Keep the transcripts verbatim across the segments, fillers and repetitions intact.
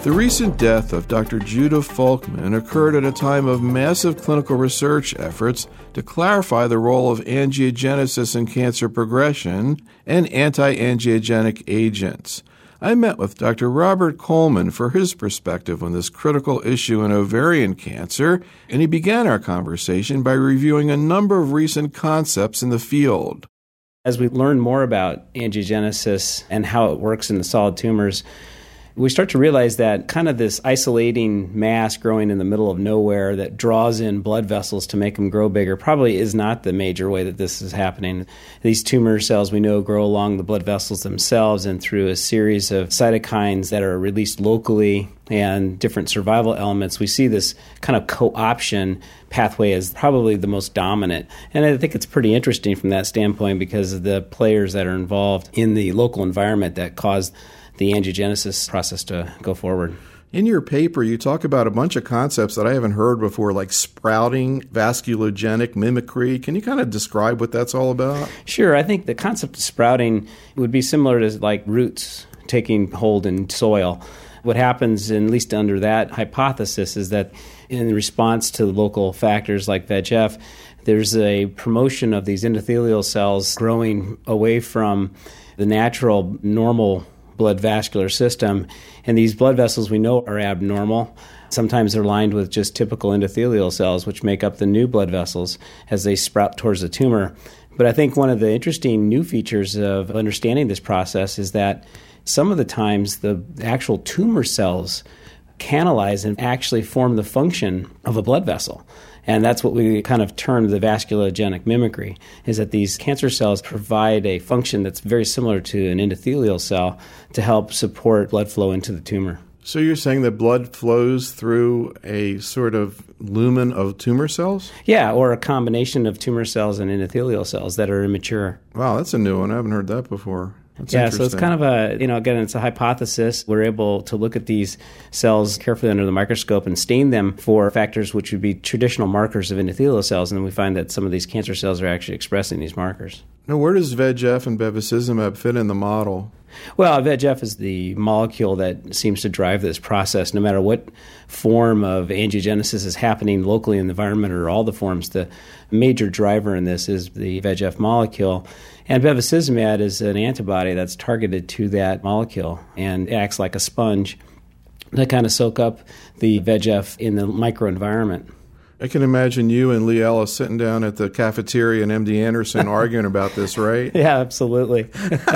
The recent death of Doctor Judah Folkman occurred at a time of massive clinical research efforts to clarify the role of angiogenesis in cancer progression and anti-angiogenic agents. I met with Doctor Robert Coleman for his perspective on this critical issue in ovarian cancer, and he began our conversation by reviewing a number of recent concepts in the field. As we learn more about angiogenesis and how it works in the solid tumors, we start to realize that kind of this isolating mass growing in the middle of nowhere that draws in blood vessels to make them grow bigger probably is not the major way that this is happening. These tumor cells we know grow along the blood vessels themselves and through a series of cytokines that are released locally and different survival elements. We see this kind of co-option pathway as probably the most dominant. And I think it's pretty interesting from that standpoint because of the players that are involved in the local environment that cause the angiogenesis process to go forward. In your paper, you talk about a bunch of concepts that I haven't heard before, like sprouting, vasculogenic mimicry. Can you kind of describe what that's all about? Sure. I think the concept of sprouting would be similar to like roots taking hold in soil. What happens, at least under that hypothesis, is that in response to local factors like V E G F, there's a promotion of these endothelial cells growing away from the natural, normal blood vascular system. And these blood vessels we know are abnormal. Sometimes they're lined with just typical endothelial cells, which make up the new blood vessels as they sprout towards the tumor. But I think one of the interesting new features of understanding this process is that some of the times the actual tumor cells canalize and actually form the function of a blood vessel. And that's what we kind of term the vasculogenic mimicry, is that these cancer cells provide a function that's very similar to an endothelial cell to help support blood flow into the tumor. So you're saying that blood flows through a sort of lumen of tumor cells? Yeah, or a combination of tumor cells and endothelial cells that are immature. Wow, that's a new one. I haven't heard that before. That's yeah, so it's kind of a, you know, again, it's a hypothesis. We're able to look at these cells carefully under the microscope and stain them for factors which would be traditional markers of endothelial cells, and we find that some of these cancer cells are actually expressing these markers. Now, where does V E G F and bevacizumab fit in the model? Well, V E G F is the molecule that seems to drive this process. No matter what form of angiogenesis is happening locally in the environment or all the forms, the major driver in this is the V E G F molecule. And bevacizumab is an antibody that's targeted to that molecule and acts like a sponge to kind of soak up the V E G F in the microenvironment. I can imagine you and Lee Ellis sitting down at the cafeteria in M D Anderson arguing about this, right? Yeah, absolutely.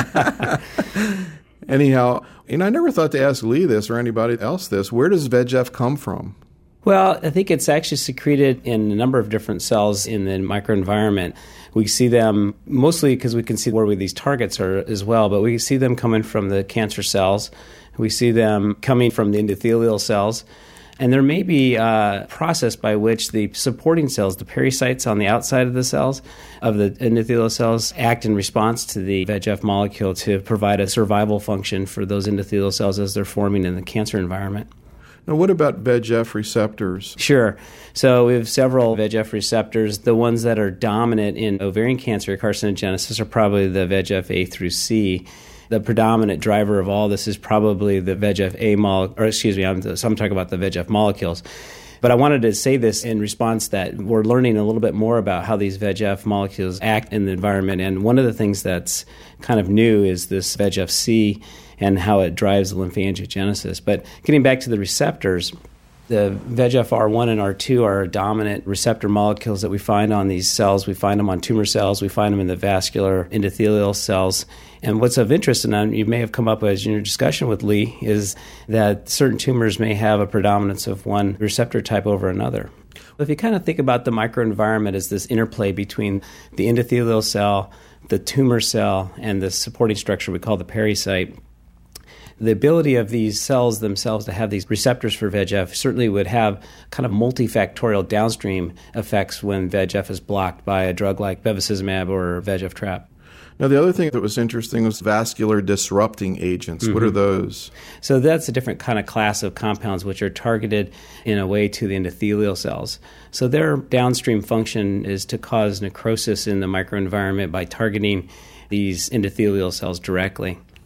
Anyhow, you know, I never thought to ask Lee this or anybody else this. Where does V E G F come from? Well, I think it's actually secreted in a number of different cells in the microenvironment. We see them mostly because we can see where these targets are as well, but we see them coming from the cancer cells. We see them coming from the endothelial cells. And there may be a process by which the supporting cells, the pericytes on the outside of the cells, of the endothelial cells, act in response to the V E G F molecule to provide a survival function for those endothelial cells as they're forming in the cancer environment. Now, what about V E G F receptors? Sure. So we have several V E G F receptors. The ones that are dominant in ovarian cancer carcinogenesis are probably the V E G F A through C. The predominant driver of all this is probably the V E G F A molecule, or excuse me, I'm, so I'm talking about the V E G F molecules. But I wanted to say this in response that we're learning a little bit more about how these V E G F molecules act in the environment. And one of the things that's kind of new is this V E G F C and how it drives lymphangiogenesis. But getting back to the receptors, the V E G F R one and R two are dominant receptor molecules that we find on these cells. We find them on tumor cells. We find them in the vascular endothelial cells. And what's of interest, and you may have come up as in your discussion with Lee, is that certain tumors may have a predominance of one receptor type over another. If you kind of think about the microenvironment as this interplay between the endothelial cell, the tumor cell, and the supporting structure we call the pericyte, the ability of these cells themselves to have these receptors for V E G F certainly would have kind of multifactorial downstream effects when V E G F is blocked by a drug like bevacizumab or V E G F trap. Now, the other thing that was interesting was vascular disrupting agents. Mm-hmm. What are those? So that's a different kind of class of compounds which are targeted in a way to the endothelial cells. So their downstream function is to cause necrosis in the microenvironment by targeting these endothelial cells directly.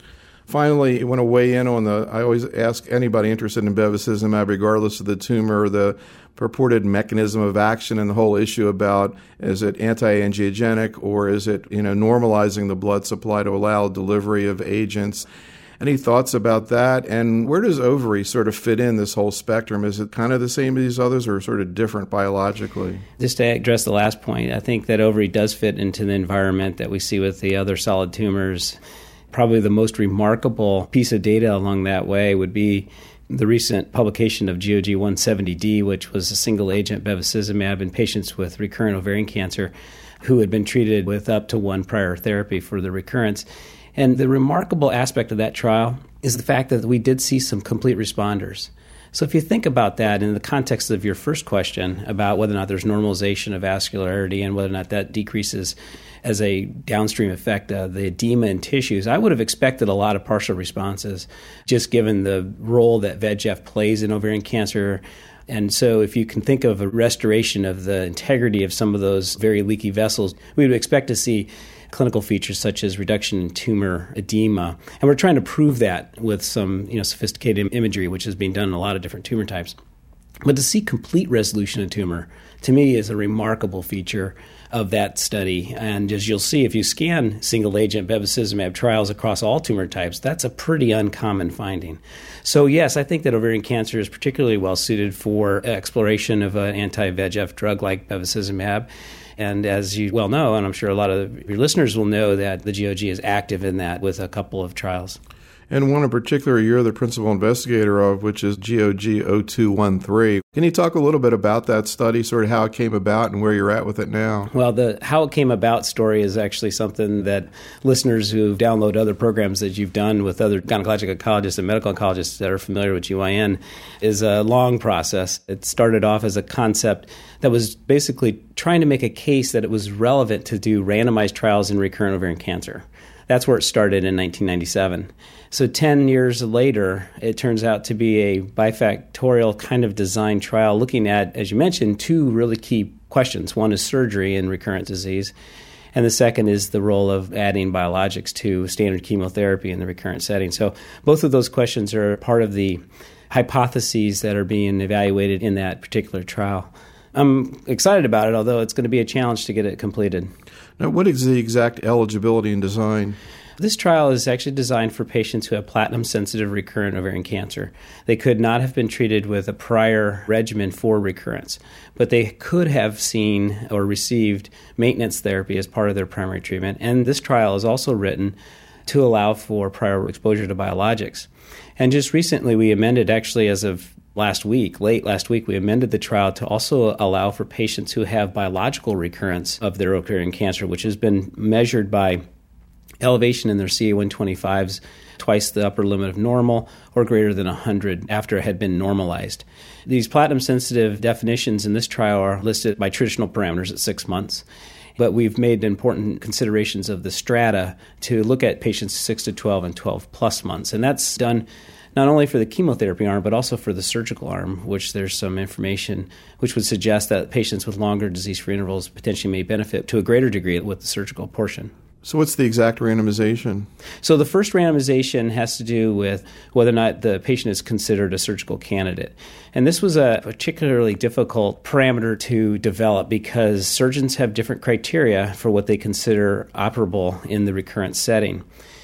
Finally, you want to weigh in on the, I always ask anybody interested in bevacizumab, regardless of the tumor, the purported mechanism of action and the whole issue about is it anti-angiogenic or is it, you know, normalizing the blood supply to allow delivery of agents. Any thoughts about that? And where does ovary sort of fit in this whole spectrum? Is it kind of the same as these others or sort of different biologically? Just to address the last point, I think that ovary does fit into the environment that we see with the other solid tumors. Probably the most remarkable piece of data along that way would be the recent publication of G O G one seventy D, which was a single-agent bevacizumab in patients with recurrent ovarian cancer who had been treated with up to one prior therapy for the recurrence. And the remarkable aspect of that trial is the fact that we did see some complete responders. So if you think about that in the context of your first question about whether or not there's normalization of vascularity and whether or not that decreases as a downstream effect of the edema in tissues, I would have expected a lot of partial responses, just given the role that V E G F plays in ovarian cancer. And so if you can think of a restoration of the integrity of some of those very leaky vessels, we would expect to see clinical features such as reduction in tumor edema. And we're trying to prove that with some, you know, sophisticated imagery, which is being done in a lot of different tumor types. But to see complete resolution of tumor, to me, is a remarkable feature of that study. And as you'll see, if you scan single-agent bevacizumab trials across all tumor types, that's a pretty uncommon finding. So yes, I think that ovarian cancer is particularly well-suited for exploration of an anti-V E G F drug like bevacizumab. And as you well know, and I'm sure a lot of your listeners will know, that the G O G is active in that with a couple of trials. And one in particular you're the principal investigator of, which is G O G zero two one three. Can you talk a little bit about that study, sort of how it came about and where you're at with it now? Well, the how it came about story is actually something that listeners who download other programs that you've done with other gynecologic oncologists and medical oncologists that are familiar with G Y N is a long process. It started off as a concept that was basically trying to make a case that it was relevant to do randomized trials in recurrent ovarian cancer. That's where it started in nineteen ninety-seven. So ten years later, it turns out to be a bifactorial kind of design trial looking at, as you mentioned, two really key questions. One is surgery in recurrent disease, and the second is the role of adding biologics to standard chemotherapy in the recurrent setting. So both of those questions are part of the hypotheses that are being evaluated in that particular trial. I'm excited about it, although it's going to be a challenge to get it completed. Now, what is the exact eligibility and design? This trial is actually designed for patients who have platinum-sensitive recurrent ovarian cancer. They could not have been treated with a prior regimen for recurrence, but they could have seen or received maintenance therapy as part of their primary treatment. And this trial is also written to allow for prior exposure to biologics. And just recently, we amended, actually as of last week, late last week, we amended the trial to also allow for patients who have biological recurrence of their ovarian cancer, which has been measured by elevation in their C A one twenty-fives twice the upper limit of normal or greater than one hundred after it had been normalized. These platinum-sensitive definitions in this trial are listed by traditional parameters at six months. But we've made important considerations of the strata to look at patients six to twelve and twelve plus months. And that's done not only for the chemotherapy arm, but also for the surgical arm, which there's some information which would suggest that patients with longer disease-free intervals potentially may benefit to a greater degree with the surgical portion. So what's the exact randomization? So the first randomization has to do with whether or not the patient is considered a surgical candidate. And this was a particularly difficult parameter to develop because surgeons have different criteria for what they consider operable in the recurrent setting.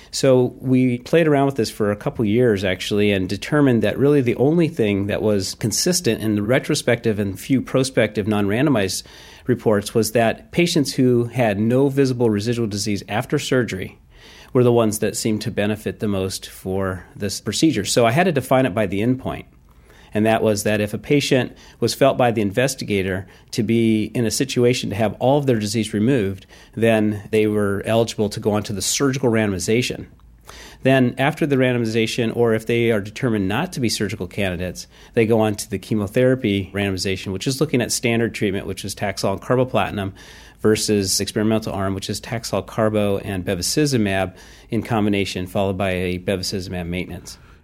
So we played around with this for a couple years, actually, and determined that really the only thing that was consistent in the retrospective and few prospective non-randomized reports was that patients who had no visible residual disease after surgery were the ones that seemed to benefit the most for this procedure. So I had to define it by the endpoint. And that was that if a patient was felt by the investigator to be in a situation to have all of their disease removed, then they were eligible to go on to the surgical randomization. Then after the randomization, or if they are determined not to be surgical candidates, they go on to the chemotherapy randomization, which is looking at standard treatment, which is Taxol and carboplatin, versus experimental arm, which is Taxol, carbo, and bevacizumab in combination, followed by a bevacizumab maintenance.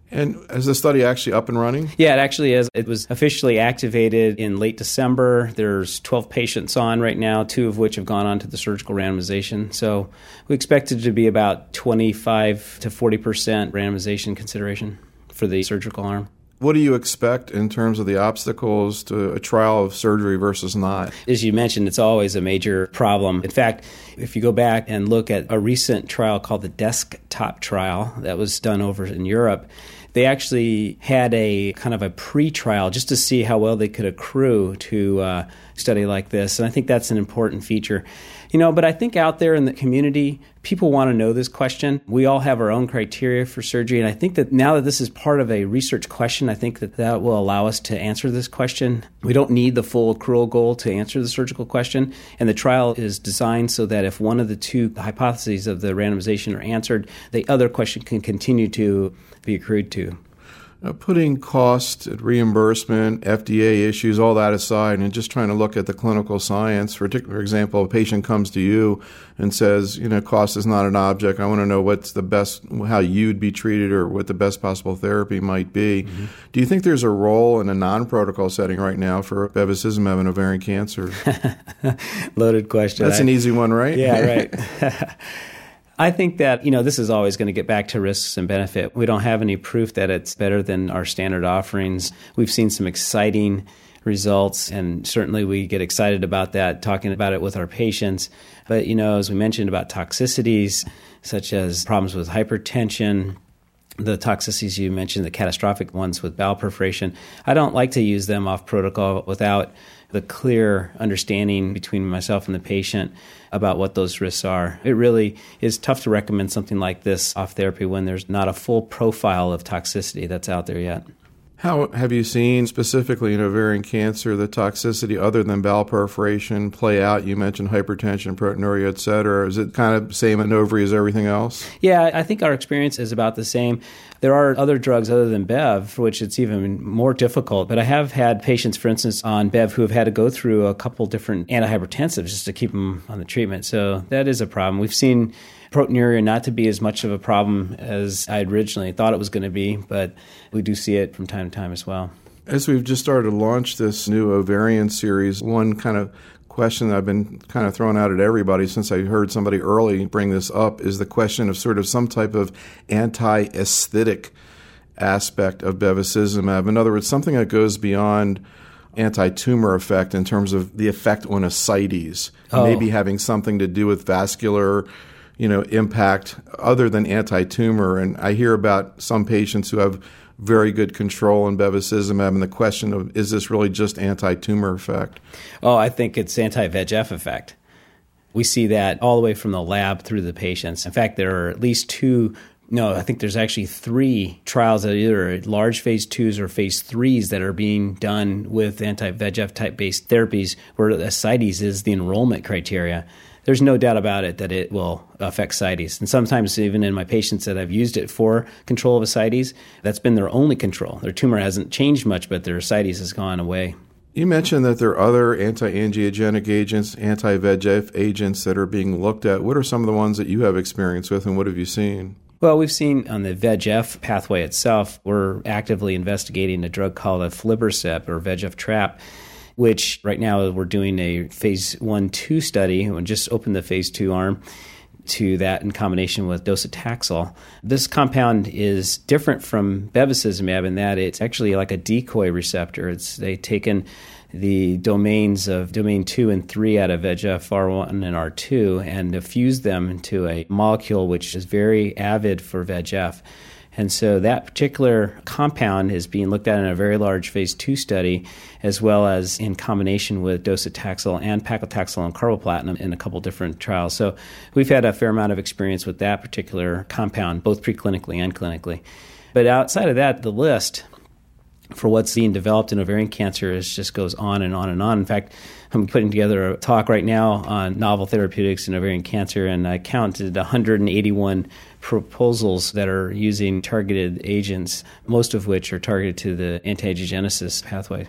And is the study actually up and running? Yeah, it actually is. It was officially activated in late December. There's twelve patients on right now, two of which have gone on to the surgical randomization. So we expect it to be about twenty-five to forty percent randomization consideration for the surgical arm. What do you expect in terms of the obstacles to a trial of surgery versus not? As you mentioned, it's always a major problem. In fact, if you go back and look at a recent trial called the Desktop trial that was done over in Europe, they actually had a kind of a pre-trial just to see how well they could accrue to a study like this. And I think that's an important feature. You know, but I think out there in the community, people want to know this question. We all have our own criteria for surgery. And I think that now that this is part of a research question, I think that that will allow us to answer this question. We don't need the full accrual goal to answer the surgical question. And the trial is designed so that if one of the two hypotheses of the randomization are answered, the other question can continue to be accrued to. Uh, putting cost, reimbursement, F D A issues, all that aside, and just trying to look at the clinical science. For example, a patient comes to you and says, you know, cost is not an object. I want to know what's the best, how you'd be treated or what the best possible therapy might be. Mm-hmm. Do you think there's a role in a non-protocol setting right now for bevacizumab in ovarian cancer? Loaded question. That's I, an easy one, right? Yeah, right. I think that, you know, this is always going to get back to risks and benefit. We don't have any proof that it's better than our standard offerings. We've seen some exciting results, and certainly we get excited about that, talking about it with our patients. But, you know, as we mentioned about toxicities, such as problems with hypertension, the toxicities you mentioned, the catastrophic ones with bowel perforation, I don't like to use them off protocol without the clear understanding between myself and the patient about what those risks are. It really is tough to recommend something like this off therapy when there's not a full profile of toxicity that's out there yet. How have you seen specifically in ovarian cancer the toxicity other than bowel perforation play out? You mentioned hypertension, proteinuria, et cetera. Is it kind of same in ovary as everything else? Yeah, I think our experience is about the same. There are other drugs other than Bev, for which it's even more difficult. But I have had patients, for instance, on Bev who have had to go through a couple different antihypertensives just to keep them on the treatment. So that is a problem. We've seen proteinuria not to be as much of a problem as I originally thought it was going to be, but we do see it from time to time as well. As we've just started to launch this new ovarian series, one kind of question that I've been kind of throwing out at everybody since I heard somebody early bring this up is the question of sort of some type of anti-aesthetic aspect of bevacizumab. In other words, something that goes beyond anti-tumor effect in terms of the effect on ascites, oh. maybe having something to do with vascular you know, impact other than anti-tumor. And I hear about some patients who have very good control in bevacizumab, and the question of, is this really just anti-tumor effect? Oh, I think it's anti-V E G F effect. We see that all the way from the lab through the patients. In fact, there are at least two, no, I think there's actually three trials that are either large phase twos or phase threes that are being done with anti-V E G F type-based therapies where ascites is the enrollment criteria. There's no doubt about it that it will affect ascites. And sometimes even in my patients that I've used it for control of ascites, that's been their only control. Their tumor hasn't changed much, but their ascites has gone away. You mentioned that there are other anti-angiogenic agents, anti-V E G F agents that are being looked at. What are some of the ones that you have experience with, and what have you seen? Well, we've seen on the V E G F pathway itself, we're actively investigating a drug called aflibercept or V E G F trap, which right now we're doing a phase one two study. We just opened the phase two arm to that in combination with docetaxel. This compound is different from bevacizumab in that it's actually like a decoy receptor. It's they've taken the domains of domain two and three out of V E G F R one and R two and fused them into a molecule which is very avid for V E G F. And so that particular compound is being looked at in a very large phase two study, as well as in combination with docetaxel and paclitaxel and carboplatin in a couple different trials. So we've had a fair amount of experience with that particular compound, both preclinically and clinically. But outside of that, the list for what's being developed in ovarian cancer is just goes on and on and on. In fact, I'm putting together a talk right now on novel therapeutics in ovarian cancer, and I counted one hundred eighty-one proposals that are using targeted agents, most of which are targeted to the anti-angiogenesis pathway.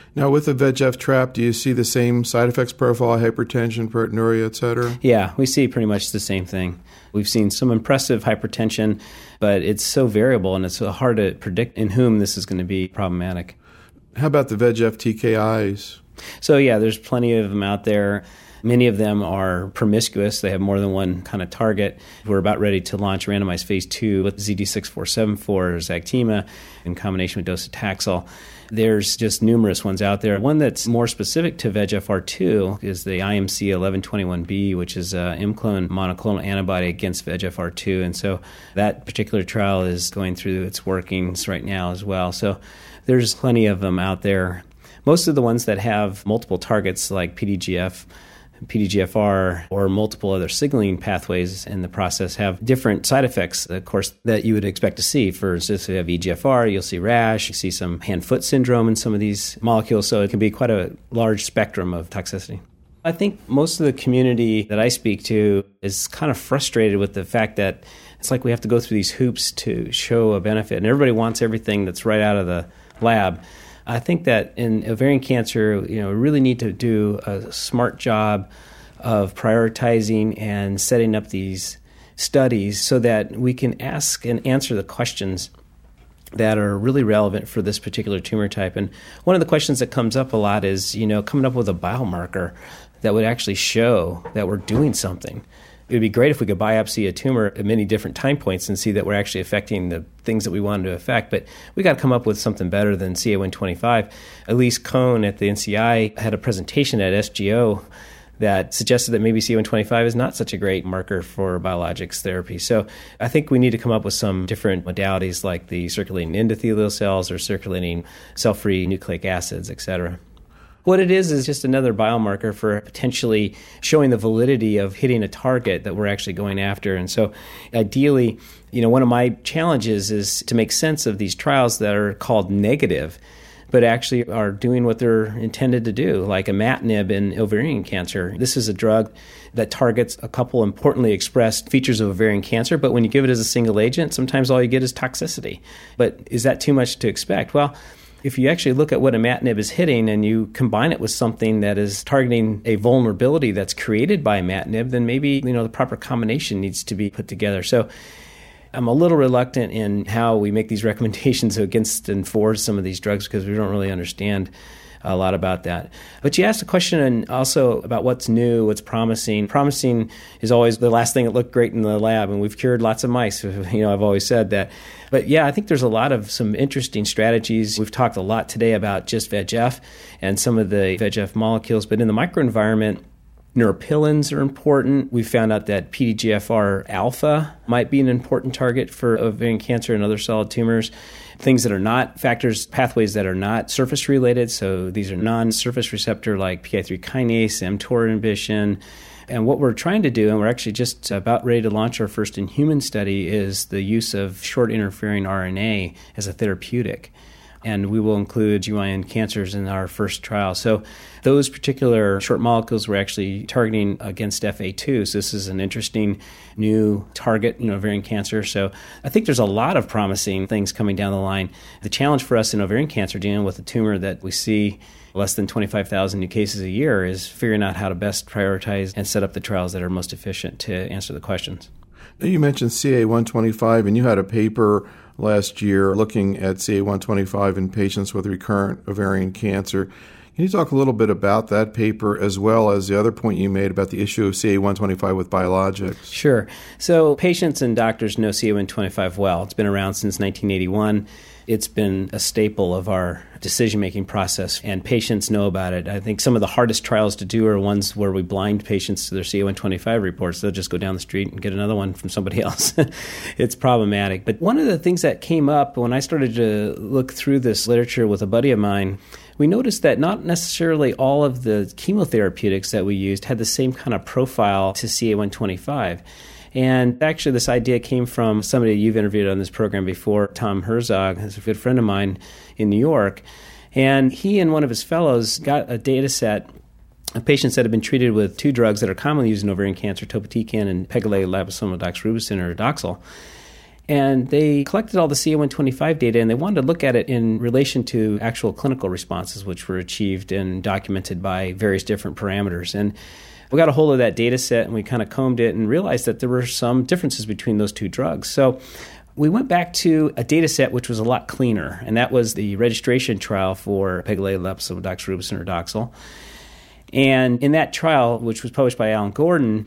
Now, with the V E G F trap, do you see the same side effects profile, hypertension, proteinuria, et cetera? Yeah, we see pretty much the same thing. We've seen some impressive hypertension, but it's so variable and it's so hard to predict in whom this is going to be problematic. How about the V E G F T K Is? So, yeah, there's plenty of them out there. Many of them are promiscuous. They have more than one kind of target. We're about ready to launch randomized phase two with Z D six four seven four or Zactima in combination with docetaxel. There's just numerous ones out there. One that's more specific to V E G F R two is the I M C eleven twenty-one B, which is an M clone monoclonal antibody against V E G F R two. And so that particular trial is going through its workings right now as well. So there's plenty of them out there. Most of the ones that have multiple targets like P D G F, P D G F R, or multiple other signaling pathways in the process have different side effects, of course, that you would expect to see. For instance, if you have E G F R, you'll see rash, you see some hand-foot syndrome in some of these molecules, so it can be quite a large spectrum of toxicity. I think most of the community that I speak to is kind of frustrated with the fact that it's like we have to go through these hoops to show a benefit, and everybody wants everything that's right out of the lab. I think that in ovarian cancer, you know, we really need to do a smart job of prioritizing and setting up these studies so that we can ask and answer the questions that are really relevant for this particular tumor type. And one of the questions that comes up a lot is, you know, coming up with a biomarker that would actually show that we're doing something. It would be great if we could biopsy a tumor at many different time points and see that we're actually affecting the things that we wanted to affect. But we got to come up with something better than C A one twenty-five. Elise Cohn at the N C I had a presentation at S G O that suggested that maybe C A one twenty-five is not such a great marker for biologics therapy. So I think we need to come up with some different modalities like the circulating endothelial cells or circulating cell-free nucleic acids, et cetera. What it is is just another biomarker for potentially showing the validity of hitting a target that we're actually going after. And so ideally, you know, one of my challenges is to make sense of these trials that are called negative, but actually are doing what they're intended to do, like imatinib in ovarian cancer. This is a drug that targets a couple importantly expressed features of ovarian cancer, but when you give it as a single agent, sometimes all you get is toxicity. But is that too much to expect? Well, if you actually look at what imatinib is hitting and you combine it with something that is targeting a vulnerability that's created by imatinib, then maybe, you know, the proper combination needs to be put together. So I'm a little reluctant in how we make these recommendations against and for some of these drugs because we don't really understand a lot about that. But you asked a question also about what's new, what's promising. Promising is always the last thing that looked great in the lab, and we've cured lots of mice. You know, I've always said that. But yeah, I think there's a lot of some interesting strategies. We've talked a lot today about just V E G F and some of the V E G F molecules, but in the microenvironment, neuropilins are important. We found out that P D G F R alpha might be an important target for ovarian cancer and other solid tumors. Things that are not factors, pathways that are not surface related. So these are non-surface receptor like P I three kinase, mTOR inhibition. And what we're trying to do, and we're actually just about ready to launch our first in-human study, is the use of short interfering R N A as a therapeutic. And we will include G Y N cancers in our first trial. So those particular short molecules we're actually targeting against F A two. So this is an interesting new target in ovarian cancer. So I think there's a lot of promising things coming down the line. The challenge for us in ovarian cancer, dealing with a tumor that we see less than twenty-five thousand new cases a year, is figuring out how to best prioritize and set up the trials that are most efficient to answer the questions. Now you mentioned C A one twenty-five, and you had a paper last year looking at C A one twenty-five in patients with recurrent ovarian cancer. Can you talk a little bit about that paper as well as the other point you made about the issue of C A one twenty-five with biologics? Sure. So patients and doctors know C A one twenty-five well. It's been around since nineteen eighty-one. It's been a staple of our decision-making process, and patients know about it. I think some of the hardest trials to do are ones where we blind patients to their C A one twenty-five reports. They'll just go down the street and get another one from somebody else. It's problematic. But one of the things that came up when I started to look through this literature with a buddy of mine, we noticed that not necessarily all of the chemotherapeutics that we used had the same kind of profile to C A one twenty-five. And actually, this idea came from somebody you've interviewed on this program before, Tom Herzog, who's a good friend of mine in New York. And he and one of his fellows got a data set of patients that have been treated with two drugs that are commonly used in ovarian cancer, topotecan and pegylated liposomal doxorubicin or Doxil. And they collected all the C A one twenty-five data, and they wanted to look at it in relation to actual clinical responses, which were achieved and documented by various different parameters. And we got a hold of that data set, and we kind of combed it and realized that there were some differences between those two drugs. So we went back to a data set which was a lot cleaner, and that was the registration trial for pegylated liposomal doxorubicin or Doxil. And in that trial, which was published by Alan Gordon,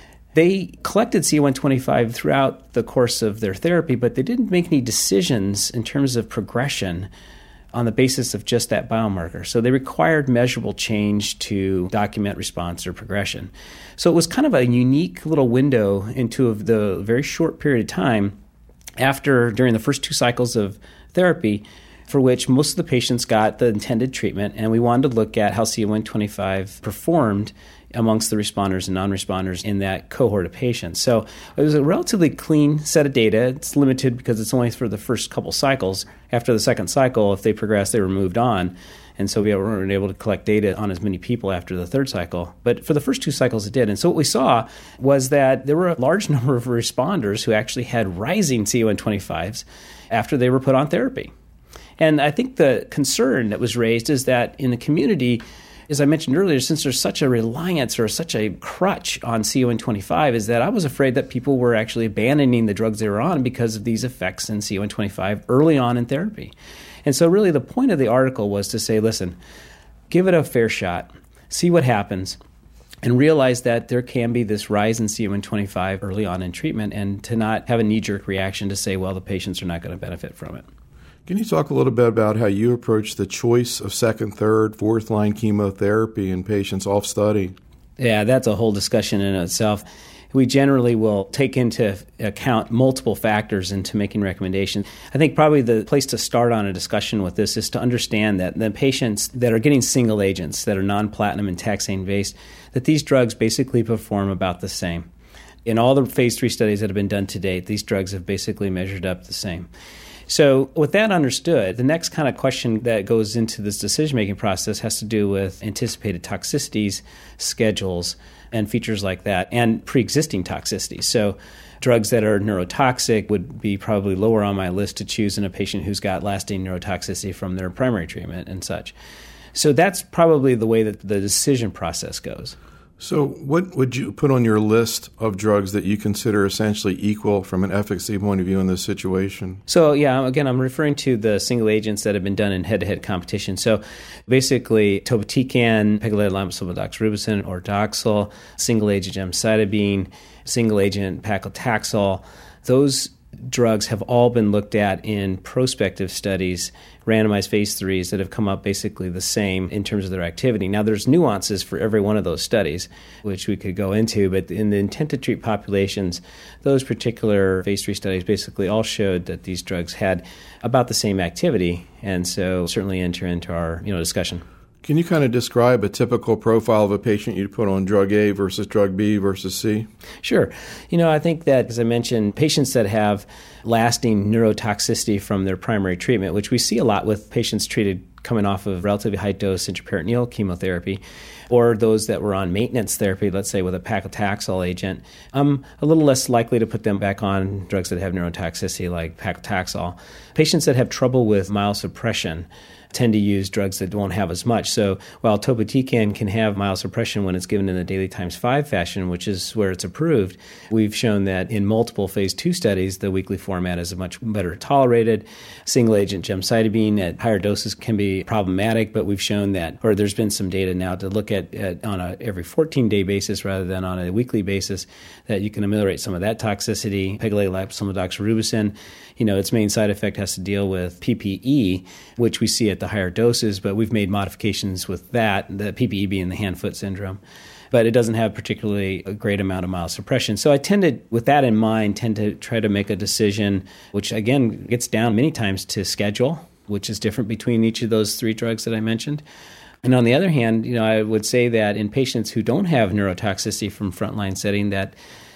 they collected C A one twenty-five throughout the course of their therapy, but they didn't make any decisions in terms of progression on the basis of just that biomarker. So they required measurable change to document response or progression. So it was kind of a unique little window into the very short period of time after, during the first two cycles of therapy, for which most of the patients got the intended treatment, and we wanted to look at how C A one twenty-five performed amongst the responders and non-responders in that cohort of patients. So it was a relatively clean set of data. It's limited because it's only for the first couple cycles. After the second cycle, if they progressed, they were moved on. And so we weren't able to collect data on as many people after the third cycle. But for the first two cycles, it did. And so what we saw was that there were a large number of responders who actually had rising C A one twenty-fives after they were put on therapy. And I think the concern that was raised is that in the community, as I mentioned earlier, since there's such a reliance or such a crutch on C A one twenty-five, is that I was afraid that people were actually abandoning the drugs they were on because of these effects in C A one twenty-five early on in therapy. And so really the point of the article was to say, listen, give it a fair shot, see what happens, and realize that there can be this rise in C A one twenty-five early on in treatment, and to not have a knee-jerk reaction to say, well, the patients are not going to benefit from it. Can you talk a little bit about how you approach the choice of second, third, fourth line chemotherapy in patients off study? Yeah, that's a whole discussion in itself. We generally will take into account multiple factors into making recommendations. I think probably the place to start on a discussion with this is to understand that the patients that are getting single agents that are non-platinum and taxane-based, that these drugs basically perform about the same. In all the phase three studies that have been done to date, these drugs have basically measured up the same. So with that understood, the next kind of question that goes into this decision-making process has to do with anticipated toxicities, schedules, and features like that, and pre-existing toxicities. So drugs that are neurotoxic would be probably lower on my list to choose in a patient who's got lasting neurotoxicity from their primary treatment and such. So that's probably the way that the decision process goes. So what would you put on your list of drugs that you consider essentially equal from an efficacy point of view in this situation? So, yeah, again, I'm referring to the single agents that have been done in head-to-head competition. So basically, topotecan, pegylated liposomal doxorubicin or Doxil, single-agent gemcitabine, single-agent paclitaxel, those drugs have all been looked at in prospective studies, randomized phase threes that have come up basically the same in terms of their activity. Now, there's nuances for every one of those studies, which we could go into, but in the intent-to-treat populations, those particular phase three studies basically all showed that these drugs had about the same activity, and so certainly enter into our you know discussion. Can you kind of describe a typical profile of a patient you'd put on drug A versus drug B versus C? Sure. You know, I think that, as I mentioned, patients that have lasting neurotoxicity from their primary treatment, which we see a lot with patients treated coming off of relatively high-dose intraperitoneal chemotherapy, or those that were on maintenance therapy, let's say with a paclitaxel agent, I'm a little less likely to put them back on drugs that have neurotoxicity like paclitaxel. Patients that have trouble with myelosuppression tend to use drugs that don't have as much. So while topotecan can have myelosuppression when it's given in the daily times five fashion, which is where it's approved, we've shown that in multiple phase two studies, the weekly format is much better tolerated. Single-agent gemcitabine at higher doses can be problematic, but we've shown that, or there's been some data now to look at, at on a every fourteen-day basis rather than on a weekly basis, that you can ameliorate some of that toxicity. Pegylated liposomal doxorubicin, you know, its main side effect has to deal with P P E, which we see at the higher doses, but we've made modifications with that, the P P E being the hand-foot syndrome. But it doesn't have particularly a great amount of myelosuppression. So I tend to, with that in mind, tend to try to make a decision, which again gets down many times to schedule, which is different between each of those three drugs that I mentioned. And on the other hand, you know, I would say that in patients who don't have neurotoxicity from frontline setting, that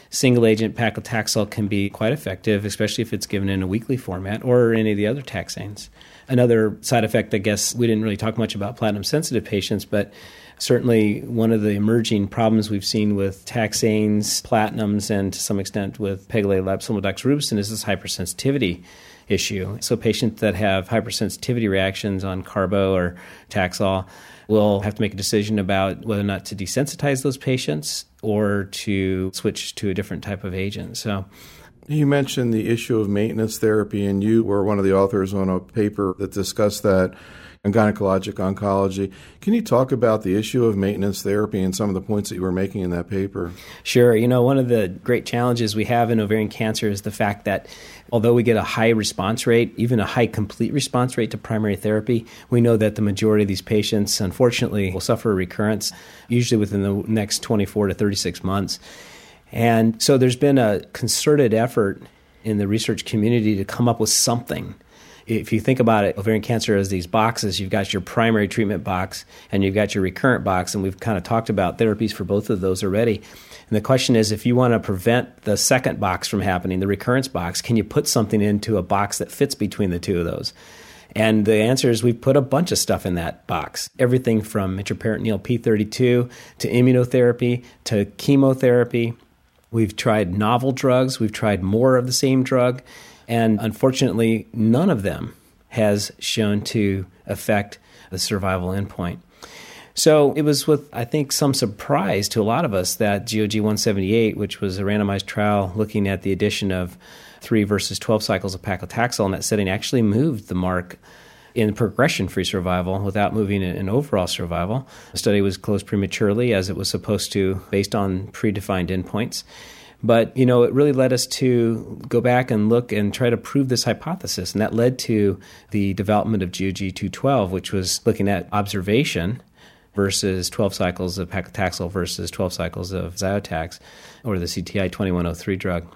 single-agent paclitaxel can be quite effective, especially if it's given in a weekly format or any of the other taxanes. Another side effect, I guess, we didn't really talk much about platinum-sensitive patients, but certainly one of the emerging problems we've seen with taxanes, platinums, and to some extent with pegylated liposomal doxorubicin is this hypersensitivity issue. So patients that have hypersensitivity reactions on carbo or Taxol will have to make a decision about whether or not to desensitize those patients or to switch to a different type of agent. So, you mentioned the issue of maintenance therapy, and you were one of the authors on a paper that discussed that in gynecologic oncology. Can you talk about the issue of maintenance therapy and some of the points that you were making in that paper? Sure. You know, one of the great challenges we have in ovarian cancer is the fact that although we get a high response rate, even a high complete response rate to primary therapy, we know that the majority of these patients, unfortunately, will suffer a recurrence, usually within the next twenty-four to thirty-six months. And so there's been a concerted effort in the research community to come up with something. If you think about it, ovarian cancer as these boxes, you've got your primary treatment box and you've got your recurrent box, and we've kind of talked about therapies for both of those already. And the question is, if you want to prevent the second box from happening, the recurrence box, can you put something into a box that fits between the two of those? And the answer is we've put a bunch of stuff in that box, everything from intraperitoneal P thirty-two to immunotherapy to chemotherapy. We've tried novel drugs. We've tried more of the same drug. And unfortunately, none of them has shown to affect the survival endpoint. So it was with, I think, some surprise to a lot of us that G O G one seventy-eight, which was a randomized trial looking at the addition of three versus twelve cycles of paclitaxel in that setting, actually moved the mark in progression-free survival without moving it in overall survival. The study was closed prematurely, as it was supposed to, based on predefined endpoints. But, you know, it really led us to go back and look and try to prove this hypothesis. And that led to the development of G O G two twelve, which was looking at observation versus twelve cycles of paclitaxel versus twelve cycles of Zyotax, or the C T I twenty-one oh three drug.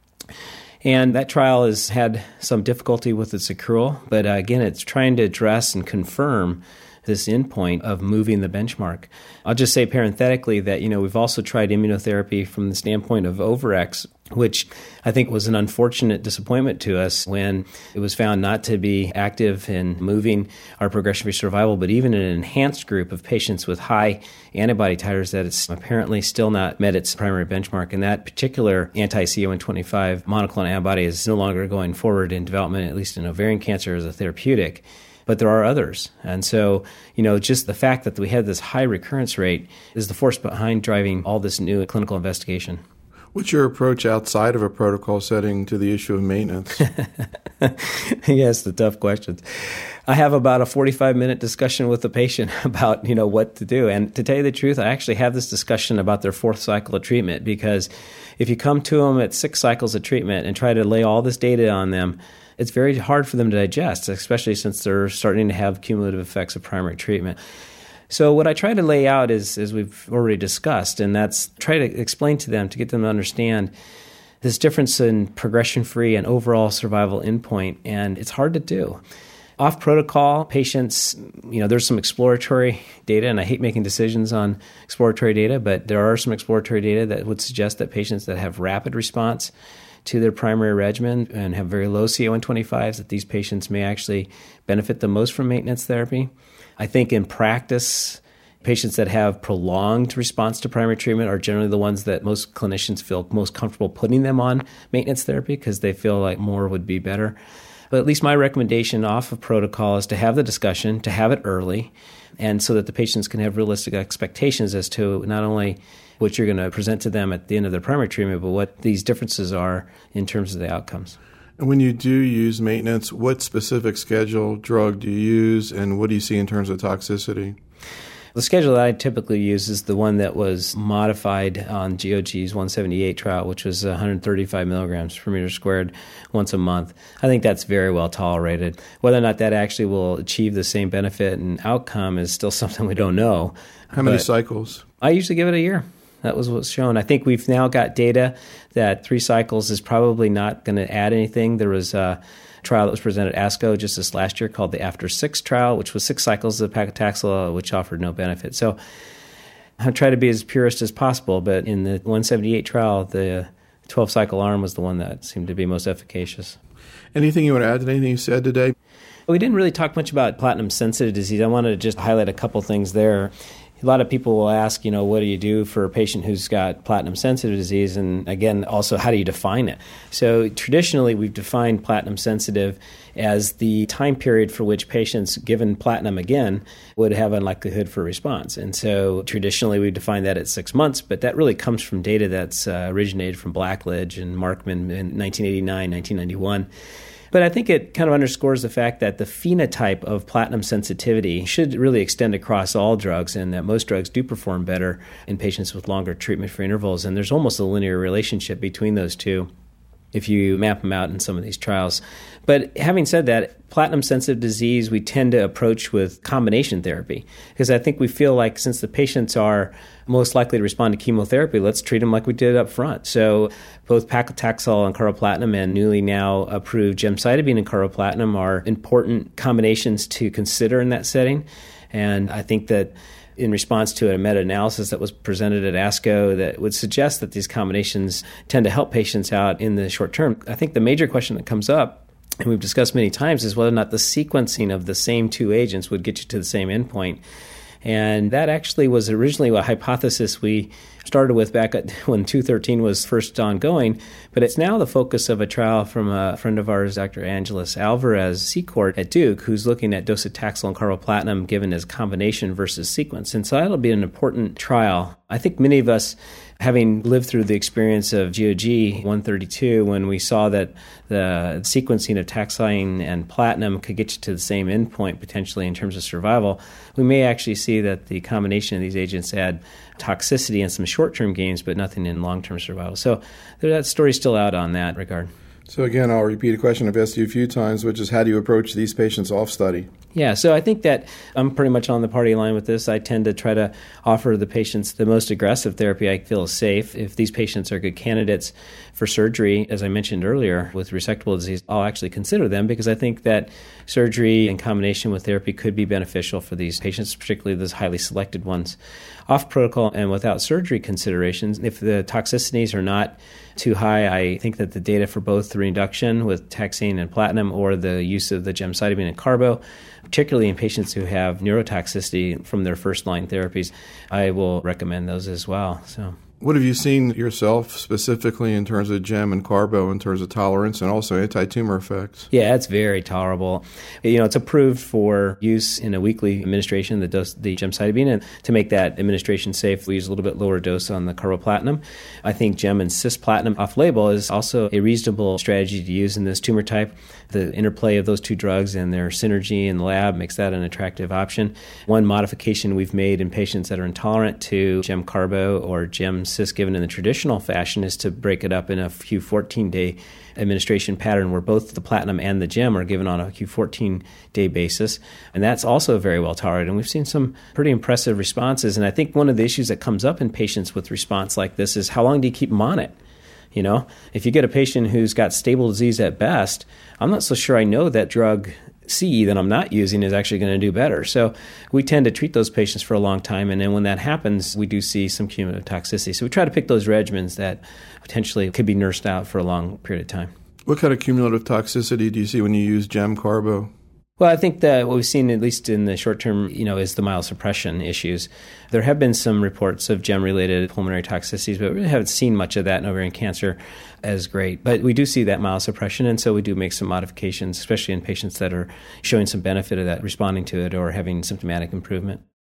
And that trial has had some difficulty with its accrual, but uh, again, it's trying to address and confirm this endpoint of moving the benchmark. I'll just say parenthetically that, you know, we've also tried immunotherapy from the standpoint of Overx, which I think was an unfortunate disappointment to us when it was found not to be active in moving our progression-free survival, but even in an enhanced group of patients with high antibody titers, that it's apparently still not met its primary benchmark. And that particular anti-C O one twenty-five monoclonal antibody is no longer going forward in development, at least in ovarian cancer, as a therapeutic. But there are others. And so, you know, just the fact that we had this high recurrence rate is the force behind driving all this new clinical investigation. What's your approach outside of a protocol setting to the issue of maintenance? Yes, the tough questions. I have about a forty-five minute discussion with the patient about, you know, what to do. And to tell you the truth, I actually have this discussion about their fourth cycle of treatment, because if you come to them at six cycles of treatment and try to lay all this data on them, it's very hard for them to digest, especially since they're starting to have cumulative effects of primary treatment. So what I try to lay out is, as we've already discussed, and that's try to explain to them, to get them to understand this difference in progression-free and overall survival endpoint, and it's hard to do. Off protocol, patients, you know, there's some exploratory data, and I hate making decisions on exploratory data, but there are some exploratory data that would suggest that patients that have rapid response to their primary regimen and have very low C O one twenty-fives, that these patients may actually benefit the most from maintenance therapy. I think in practice, patients that have prolonged response to primary treatment are generally the ones that most clinicians feel most comfortable putting them on maintenance therapy because they feel like more would be better. But at least my recommendation off of protocol is to have the discussion, to have it early, and so that the patients can have realistic expectations as to not only what you're going to present to them at the end of their primary treatment, but what these differences are in terms of the outcomes. And when you do use maintenance, what specific schedule, drug do you use, and what do you see in terms of toxicity? The schedule that I typically use is the one that was modified on G O G's one seventy-eight trial, which was one hundred thirty-five milligrams per meter squared once a month. I think that's very well tolerated. Whether or not that actually will achieve the same benefit and outcome is still something we don't know. How many cycles? I usually give it a year. That was what's shown. I think we've now got data that three cycles is probably not going to add anything. There was a trial that was presented at ASCO just this last year called the After Six trial, which was six cycles of paclitaxel, which offered no benefit. So I try to be as purist as possible, but in the one seventy-eight trial, the twelve-cycle arm was the one that seemed to be most efficacious. Anything you want to add to anything you said today? We didn't really talk much about platinum-sensitive disease. I wanted to just highlight a couple things there. A lot of people will ask, you know, what do you do for a patient who's got platinum-sensitive disease? And again, also, how do you define it? So traditionally, we've defined platinum-sensitive as the time period for which patients given platinum again would have a likelihood for response. And so traditionally, we define that at six months, but that really comes from data that's uh, originated from Blackledge and Markman in nineteen eighty-nine, nineteen ninety-one. But I think it kind of underscores the fact that the phenotype of platinum sensitivity should really extend across all drugs, and that most drugs do perform better in patients with longer treatment-free intervals. And there's almost a linear relationship between those two if you map them out in some of these trials. But having said that, platinum-sensitive disease we tend to approach with combination therapy, because I think we feel like since the patients are most likely to respond to chemotherapy, let's treat them like we did up front. So both paclitaxel and carboplatin and newly now approved gemcitabine and carboplatin are important combinations to consider in that setting. And I think that in response to a meta-analysis that was presented at ASCO that would suggest that these combinations tend to help patients out in the short term. I think the major question that comes up, and we've discussed many times, is whether or not the sequencing of the same two agents would get you to the same endpoint. And that actually was originally a hypothesis we started with back at when two thirteen was first ongoing, but it's now the focus of a trial from a friend of ours, Doctor Angeles Alvarez, Secord at Duke, who's looking at docetaxel and carboplatin given as combination versus sequence. And so that'll be an important trial. I think many of us, having lived through the experience of G O G one thirty-two, when we saw that the sequencing of taxane and platinum could get you to the same endpoint potentially in terms of survival, we may actually see that the combination of these agents add toxicity and some short-term gains, but nothing in long-term survival. So that story's still out on that regard. So again, I'll repeat a question I've asked you a few times, which is how do you approach these patients off study? Yeah, so I think that I'm pretty much on the party line with this. I tend to try to offer the patients the most aggressive therapy I feel is safe. If these patients are good candidates for surgery, as I mentioned earlier, with resectable disease, I'll actually consider them because I think that surgery in combination with therapy could be beneficial for these patients, particularly those highly selected ones. Off protocol and without surgery considerations, if the toxicities are not too high, I think that the data for both the reduction with taxane and platinum or the use of the gemcitabine and carbo, particularly in patients who have neurotoxicity from their first-line therapies, I will recommend those as well. So, what have you seen yourself specifically in terms of gem and carbo, in terms of tolerance and also anti-tumor effects? Yeah, it's very tolerable. You know, it's approved for use in a weekly administration, the dose, the gemcitabine, and to make that administration safe, we use a little bit lower dose on the carboplatin. I think gem and cisplatin off-label is also a reasonable strategy to use in this tumor type. The interplay of those two drugs and their synergy in the lab makes that an attractive option. One modification we've made in patients that are intolerant to gem carbo or gem cis given in the traditional fashion is to break it up in a Q fourteen-day administration pattern where both the platinum and the gem are given on a Q fourteen-day basis. And that's also very well tolerated. And we've seen some pretty impressive responses. And I think one of the issues that comes up in patients with response like this is how long do you keep them on it? You know, if you get a patient who's got stable disease at best, I'm not so sure I know that drug C that I'm not using is actually going to do better. So we tend to treat those patients for a long time, and then when that happens, we do see some cumulative toxicity. So we try to pick those regimens that potentially could be nursed out for a long period of time. What kind of cumulative toxicity do you see when you use gem carbo? Well, I think that what we've seen, at least in the short term, you know, is the myelosuppression issues. There have been some reports of gem-related pulmonary toxicities, but we really haven't seen much of that in ovarian cancer as great. But we do see that myelosuppression, and so we do make some modifications, especially in patients that are showing some benefit of that, responding to it or having symptomatic improvement.